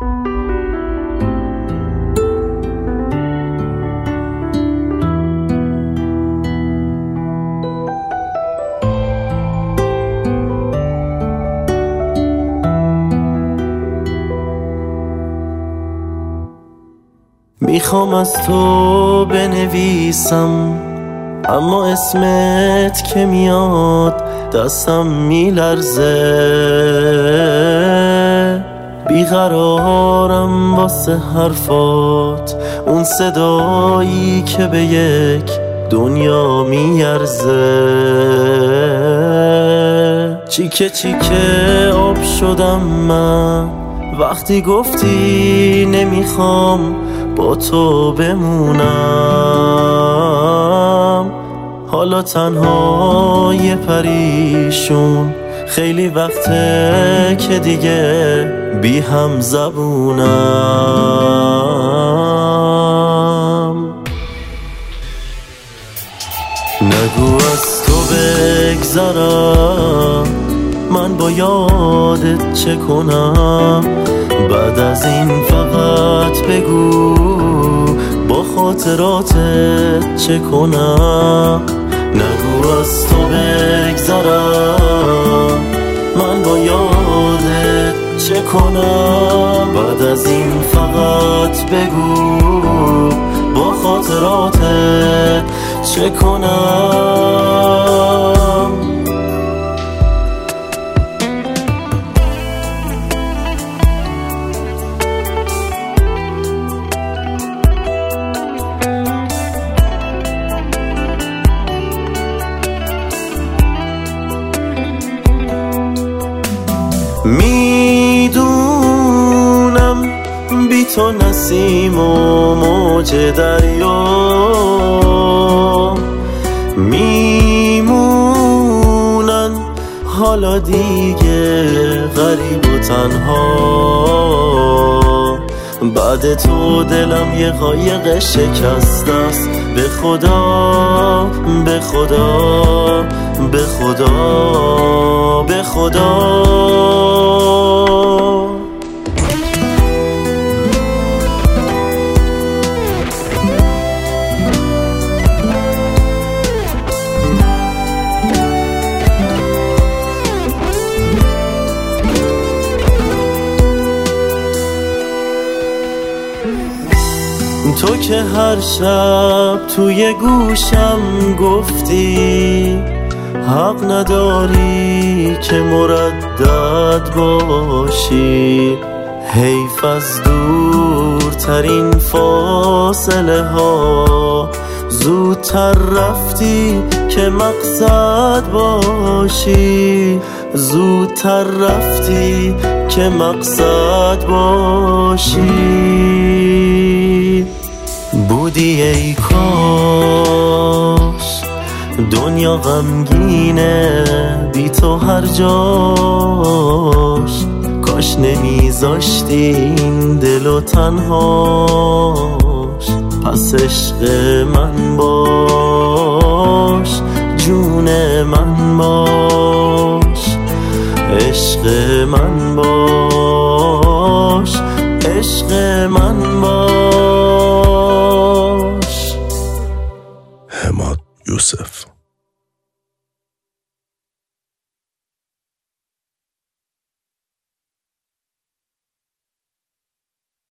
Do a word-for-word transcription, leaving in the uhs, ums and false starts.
میخوام از تو بنویسم، اما اسمت که میاد دستم میلرزه. بیقرارم واسه حرفات، اون صدایی که به یک دنیا میارزه. چیکه چیکه آب شدم من وقتی گفتی نمیخوام با تو بمونم. حالا تنها یه پریشون، خیلی وقته که دیگه بی هم زبونم. نگو از تو بگذرم، من با یادت چه کنم؟ بعد از این فقط بگو با خاطراتت چه کنم؟ نگو از تو بگذرم، من با یادت چه کنم؟ بعد از این فقط بگو با خاطراتت چه کنم؟ میدونم بی تو نسیم و موج دریا میمونن، حالا دیگه غریب و تنها. بعد تو دلم یه قایق شکسته است، به خدا به خدا به خدا به خدا. تو که هر شب توی گوشم گفتی حق نداری که مردد باشی. حیف از دورترین فاصله ها زودتر رفتی که مقصد باشی. زودتر رفتی که مقصد باشی. بودی ای کاش دنیا غمگینه بی تو هر جاش. کاش نمیذاشتی این دلو تنهاش. پس عشق من باش، جون من باش، عشق من